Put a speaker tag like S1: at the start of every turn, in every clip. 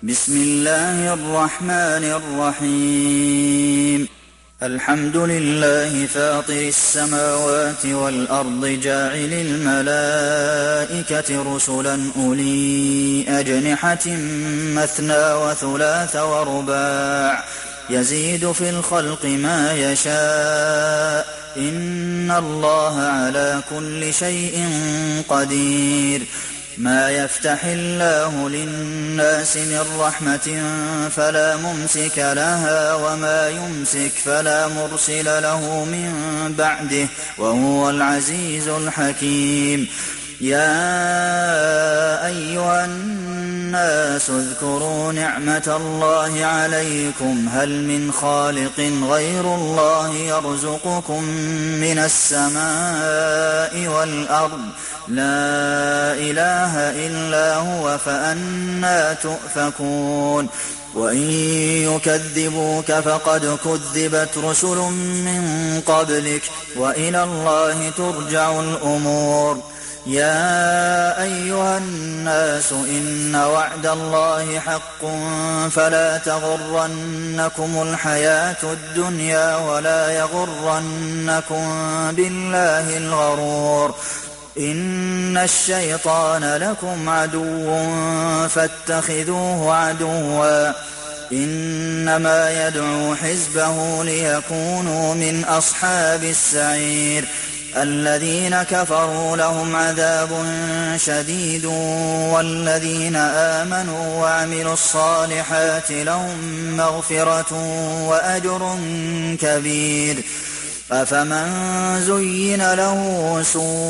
S1: بسم الله الرحمن الرحيم. الحمد لله فاطر السماوات والأرض جاعل الملائكة رسلا أولي أجنحة مثنى وثلاث ورباع يزيد في الخلق ما يشاء إن الله على كل شيء قدير. ما يفتح الله للناس من رحمة فلا ممسك لها وما يمسك فلا مرسل له من بعده وهو العزيز الحكيم. يا أيها الناس اذكروا نعمة الله عليكم هل من خالق غير الله يرزقكم من السماء والأرض لا إله إلا هو فأنى تؤفكون. وإن يكذبوك فقد كذبت رسل من قبلك وإلى الله ترجع الأمور. يا أيها الناس إن وعد الله حق فلا تغرنكم الحياة الدنيا ولا يغرنكم بالله الغرور. إن الشيطان لكم عدو فاتخذوه عدوا إنما يدعو حزبه ليكونوا من أصحاب السعير. الذين كفروا لهم عذاب شديد والذين آمنوا وعملوا الصالحات لهم مغفرة وأجر كبير. أفمن زين له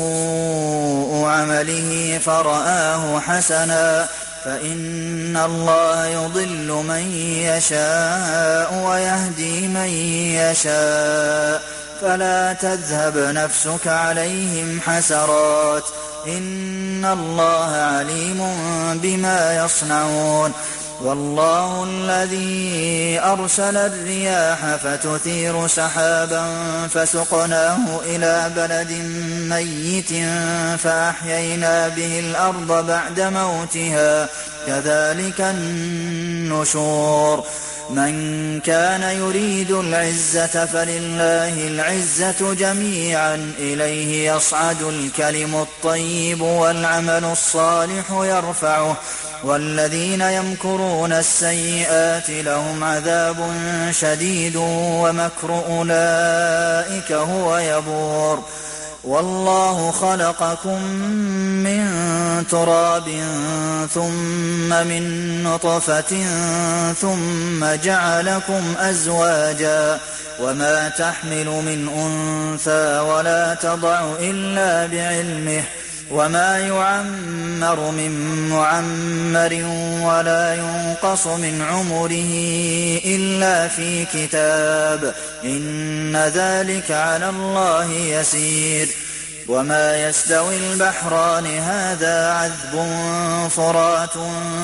S1: سوء عمله فرآه حسنا فإن الله يضل من يشاء ويهدي من يشاء فلا تذهب نفسك عليهم حسرات إن الله عليم بما يصنعون. والله الذي أرسل الرياح فتثير سحابا فسقناه إلى بلد ميت فأحيينا به الأرض بعد موتها كذلك النشور. من كان يريد العزة فلله العزة جميعا إليه يصعد الكلم الطيب والعمل الصالح يرفعه والذين يمكرون السيئات لهم عذاب شديد ومكر أولئك هو يبور. والله خلقكم من تراب ثم من نطفة ثم جعلكم أزواجا وما تحمل من أنثى ولا تضع إلا بعلمه وما يعمر من معمر ولا ينقص من عمره إلا في كتاب إن ذلك على الله يسير. وما يستوي البحران هذا عذب فرات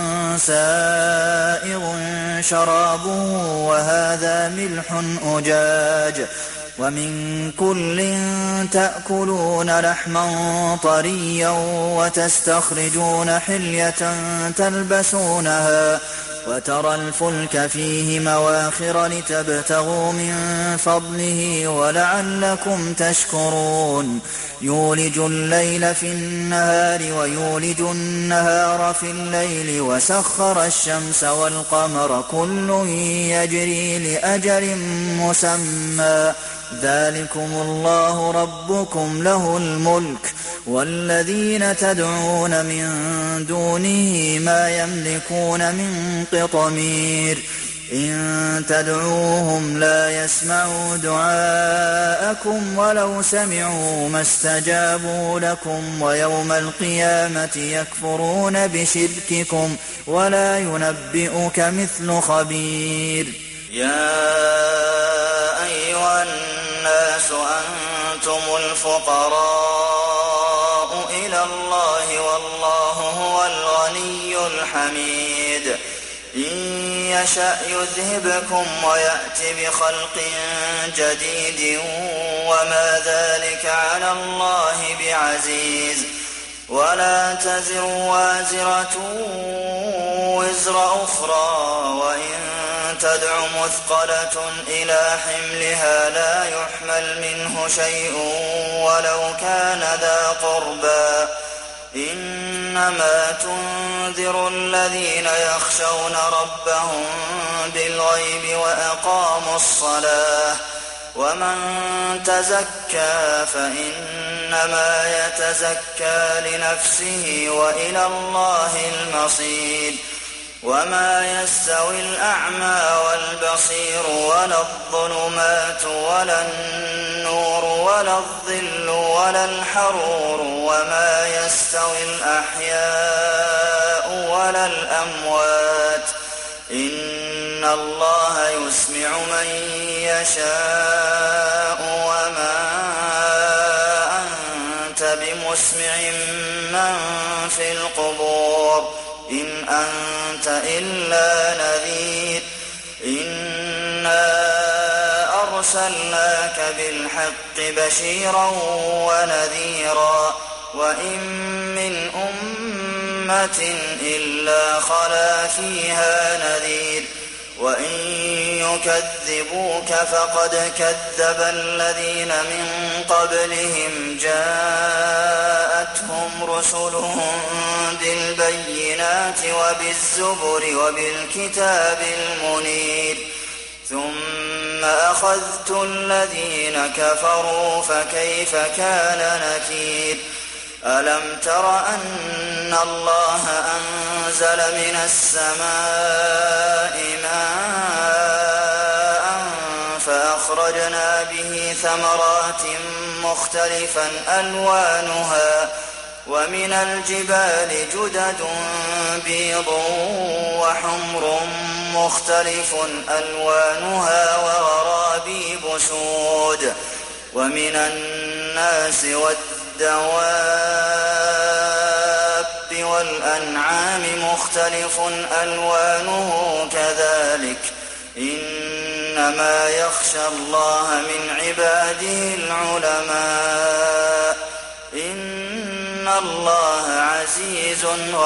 S1: سائغ شرابه وهذا ملح أجاج ومن كل تأكلون لحما طريا وتستخرجون حلية تلبسونها وترى الفلك فيه مواخر لتبتغوا من فضله ولعلكم تشكرون. يولج الليل في النهار ويولج النهار في الليل وسخر الشمس والقمر كل يجري لأجل مسمى ذلكم الله ربكم له الملك والذين تدعون من دونه ما يملكون من قطمير. إن تدعوهم لا يسمعوا دعاءكم ولو سمعوا ما استجابوا لكم ويوم القيامة يكفرون بشرككم ولا ينبئك مثل خبير. يا أيها الناس أنتم الفقراء إلى الله والله هو الغني الحميد. إن يشأ يذهبكم ويأت بخلق جديد وما ذلك على الله بعزيز. ولا تزر وازرة وزر أخرى وإن تدع مثقلة إلى حملها لا يحمل منه شيء ولو كان ذا قربى إنما تنذر الذين يخشون ربهم بالغيب وأقاموا الصلاة ومن تزكى فإنما يتزكى لنفسه وإلى الله المصير وما يستوي الأعمى والبصير ولا الظلمات ولا النور ولا الظل ولا الحرور وما يستوي الأحياء ولا الأموات إن الله يسمع من يشاء وما أنت بمسمع من في القبور إن أنت إلا نذير إنا أرسلناك بالحق بشيرا ونذيرا وإن من أمة إلا خلا فيها نذير وإن يكذبوك فقد كذب الذين من قبلهم جاءتهم رسلهم بالبينات وبالزبر وبالكتاب المنير ثم أخذت الذين كفروا فكيف كان نكير ألم تر أن الله أنزل من السماء ماء فأخرجنا به ثمرات مختلفا ألوانها ومن الجبال جدد بيض وحمر مختلف ألوانها وغرابيب سود ومن الناس والدواب والأنعام مختلف ألوانه كذلك إنما يخشى الله من عباده العلماء إن الله عزيز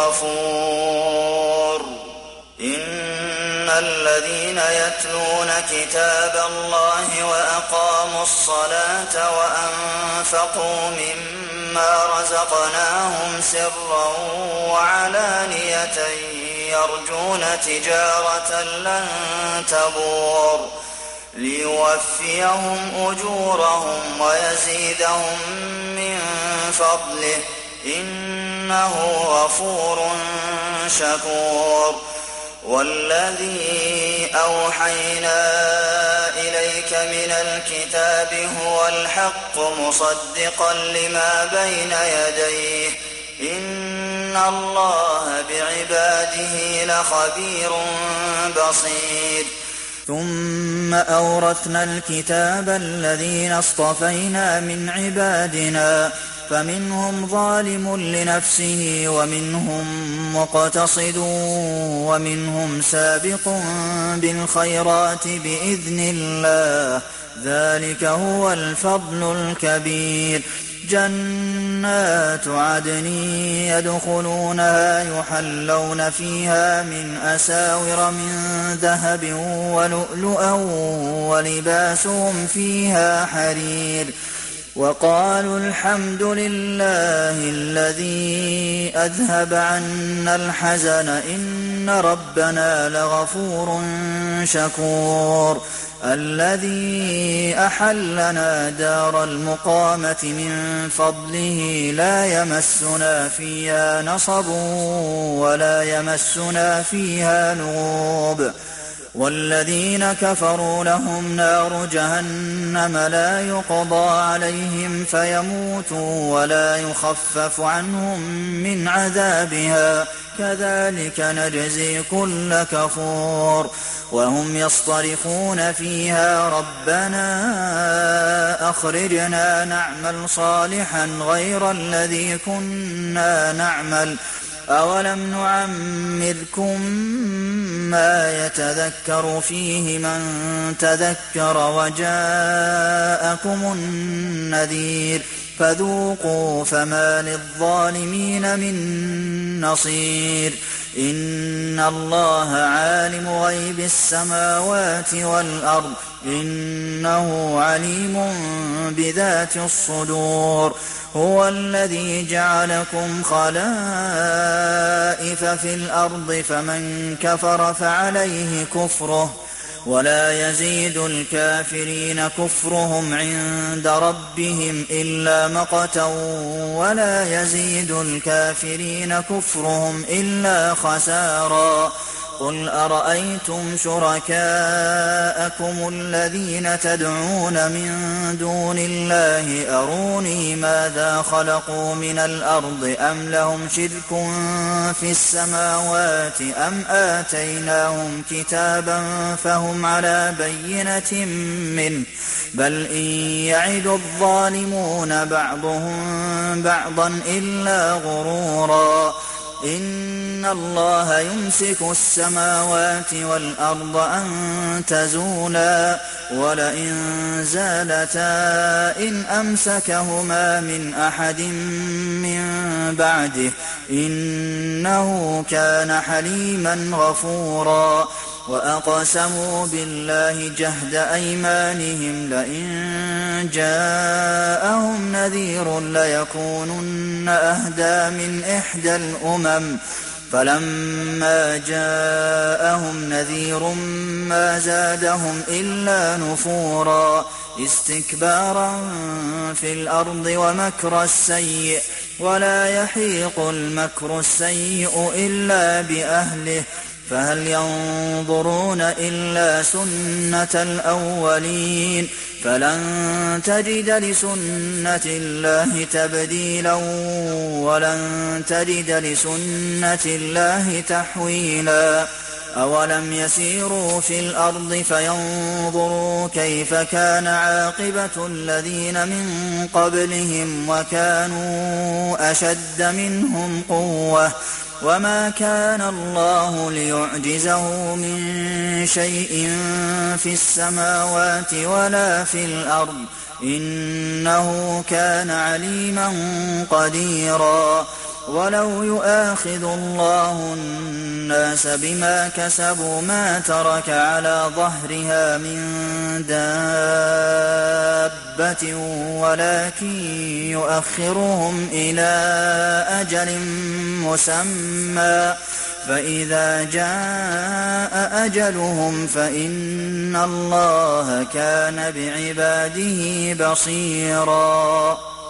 S1: غفور إن الذين يتلون كتاب الله وأقاموا الصلاة وأنفقوا مما رزقناهم سرا وعلانية يرجون تجارة لن تبور ليوفيهم أجورهم ويزيدهم من فضله إنه غفور شكور والذي أوحينا إليك من الكتاب هو الحق مصدقا لما بين يديه إن الله بعباده لخبير بصير
S2: ثم أورثنا الكتاب الذين اصطفينا من عبادنا فمنهم ظالم لنفسه ومنهم مقتصد ومنهم سابق بالخيرات بإذن الله ذلك هو الفضل الكبير جنات عدن يدخلونها يحلون فيها من أساور من ذهب ولؤلؤا ولباسهم فيها حرير وقالوا الحمد لله الذي أذهب عنا الحزن إن ربنا لغفور شكور الذي أحلنا دار المقامة من فضله لا يمسنا فيها نصب ولا يمسنا فيها لغوب والذين كفروا لهم نار جهنم لا يقضى عليهم فيموتوا ولا يخفف عنهم من عذابها كذلك نجزي كل كفور وهم يصطرخون فيها ربنا أخرجنا نعمل صالحا غير الذي كنا نعمل أولم نعمركم ما يتذكر فيه من تذكر وجاءكم النذير فذوقوا فما للظالمين من نصير إن الله عالم غيب السماوات والأرض إنه عليم بذات الصدور هو الذي جعلكم خلائف في الأرض فمن كفر فعليه كفره ولا يزيد الكافرين كفرهم عند ربهم إلا مقتا ولا يزيد الكافرين كفرهم إلا خسارا قل أرأيتم شركاءكم الذين تدعون من دون الله أروني ماذا خلقوا من الأرض أم لهم شرك في السماوات أم آتيناهم كتابا فهم على بينة منه بل إن يعد الظالمون بعضهم بعضا إلا غرورا إن الله يمسك السماوات والأرض أن تزولا ولئن زالتا إن أمسكهما من أحد من بعده إنه كان حليما غفورا وأقسموا بالله جهد أيمانهم لئن جاءهم نذير ليكونن أهدى من إحدى الأمم فلما جاءهم نذير ما زادهم إلا نفورا استكبارا في الأرض ومكر السيء ولا يحيق المكر السيء إلا بأهله فهل ينظرون إلا سنة الأولين فلن تجد لسنة الله تبديلا ولن تجد لسنة الله تحويلا أولم يسيروا في الأرض فينظروا كيف كان عاقبة الذين من قبلهم وكانوا أشد منهم قوة وما كان الله ليعجزه من شيء في السماوات ولا في الأرض إنه كان عليما قديرا ولو يؤاخذ الله الناس بما كسبوا ما ترك على ظهرها من دابة ولكن يؤخرهم إلى أجل مسمى فإذا جاء أجلهم فإن الله كان بعباده بصيرا